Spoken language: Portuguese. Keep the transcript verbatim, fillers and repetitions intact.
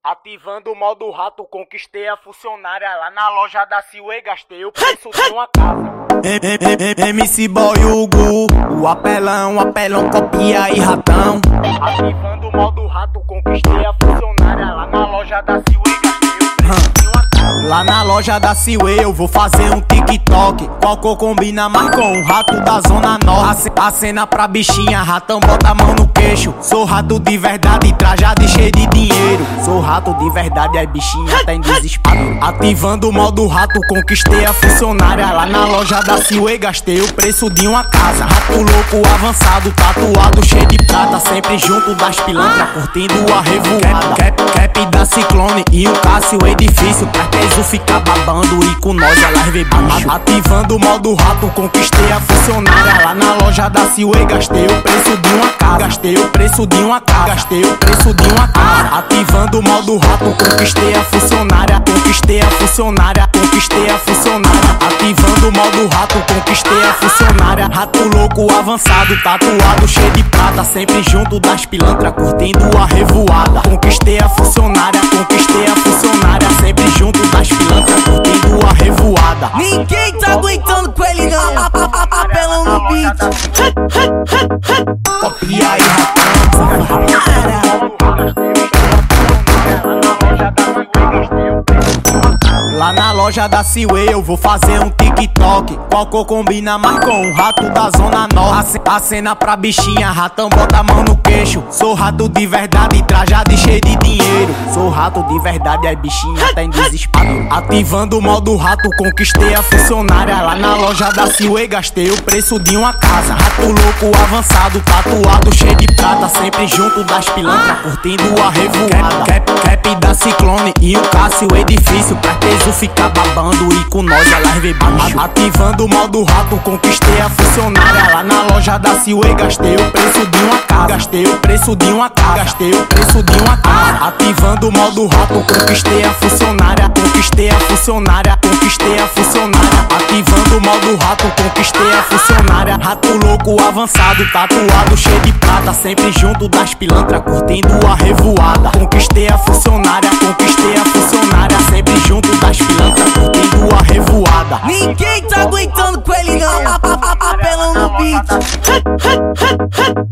Ativando o modo rato, conquistei a funcionária lá na loja da Silway, gastei o preço de uma casa. M C Boy Hugo, o apelão, apelão, copia e ratão. Ativando o modo rato, conquistei a funcionária lá na loja da Silway, gastei o preço de uma casa. Lá na loja da Silway eu vou fazer um TikTok. Qual cor combina mais com o rato da Zona Norte? A cena pra bichinha, ratão bota a mão no queixo. Sou rato de verdade, trajado e cheio de dinheiro. Sou rato de verdade, as bichinha tá em desespero. Ativando o modo rato, conquistei a funcionária lá na loja da Silway, gastei o preço de uma casa. Rato louco, avançado, tatuado, cheio de prata, sempre junto das pilantras, curtindo a revoada. Cap, cap da Ciclone e o Cássio edifício, pra peso ficar babando e com nós elas vê bicho. Ativando o modo rato, conquistei a funcionária lá na loja da Silway, gastei o preço de uma casa. Gastei o preço de uma casa, gastei o preço de uma casa. Ativando o modo rato, conquistei a funcionária, conquistei a funcionária, conquistei a funcionária. Ativando o modo rato, conquistei a funcionária. Rato louco, avançado, tatuado, cheio de prata, sempre junto das pilantras, curtindo a revoada. Conquistei a funcionária, conquistei a funcionária, sempre junto das pilantras, curtindo a revoada. Ninguém tá aguentando com ele não, a, a, a, apelão no beat. Copia e ratão. Lá na loja da Silway eu vou fazer um TikTok. Qual cor combina mais com o rato da Zona Norte? A cena pra bichinha, ratão bota a mão no queixo. Sou rato de verdade, trajado e cheio de dinheiro. Sou rato de verdade, as bichinha tá em desespero. Ativando o modo rato, conquistei a funcionária lá na loja da Silway, gastei o preço de uma casa. Rato louco, avançado, tatuado, cheio de prata, sempre junto das pilantras, curtindo a revoada. Cap, cap da Ciclone e o Cássio edifício, pra peso ficar babando e com nós elas vê bicho. Ativando o modo rato, conquistei a funcionária lá na loja da Silway, gastei o preço de uma casa. Gastei o preço de uma casa, gastei o preço de uma casa. Ativando o modo rato, conquistei a funcionária, conquistei a funcionária, conquistei a funcionária. Ativando o modo rato, conquistei a funcionária. Rato louco, avançado, tatuado, cheio de prata, sempre junto das pilantras, curtindo a revoada. Conquistei a funcionária, conquistei a funcionária, sempre junto das pilantras, curtindo a revoada. Ninguém tá aguentando com ele não, a, a, a, apelão no beat.